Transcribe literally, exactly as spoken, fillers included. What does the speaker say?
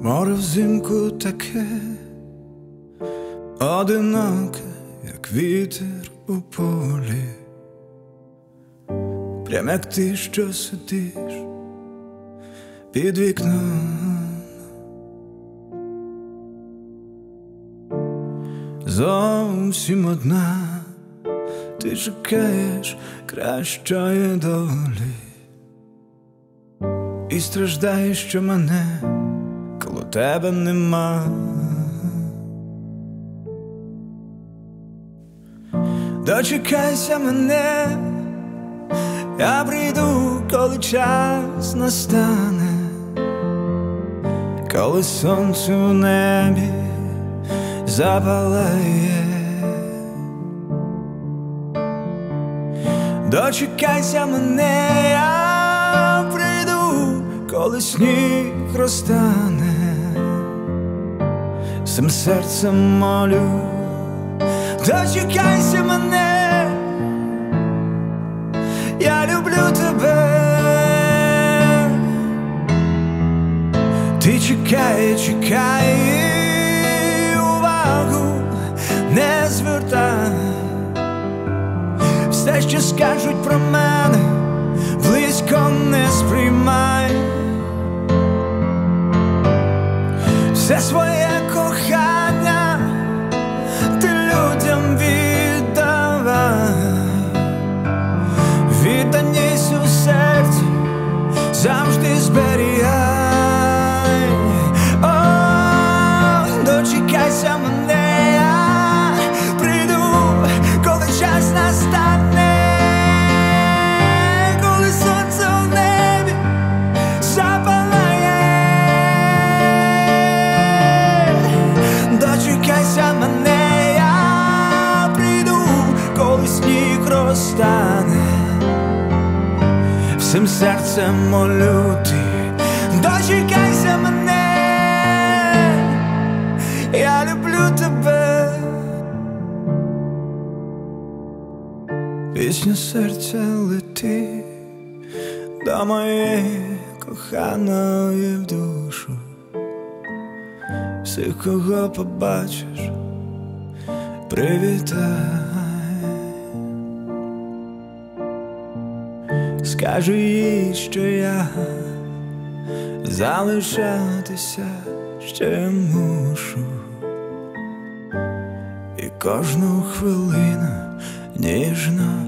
Море взимку таке одиноке, як вітер у полі, прям як ти, що сидиш під вікном. Зовсім одна ти чекаєш кращої долі і страждаєш, що мене коло тебе нема. Дочекайся мене, я прийду, коли час настане, коли сонце в небі запалає. Дочекайся мене, я прийду, коли сніг розтане. Всім серцем молю, дочекайся мене, я люблю тебе. Ти чекай, чекай, увагу не звертай. Все, що скажуть про мене, близько не сприймай. Все своє кохання ти людям віддавай. Відданість у серці завжди зберігай. О, дочекайся мене, я прийду, коли час настане, коли сонце в небі запалає. Дочекайся мене, я прийду, коли сніг розтане. Всім серцем молю ти, дочекайся мене, я люблю тебе. Пісня серця лети до моєї коханої в душу. Всіх, кого побачиш, привітай. Скажу їй, що я залишатися ще мушу, і кожну хвилину ніжно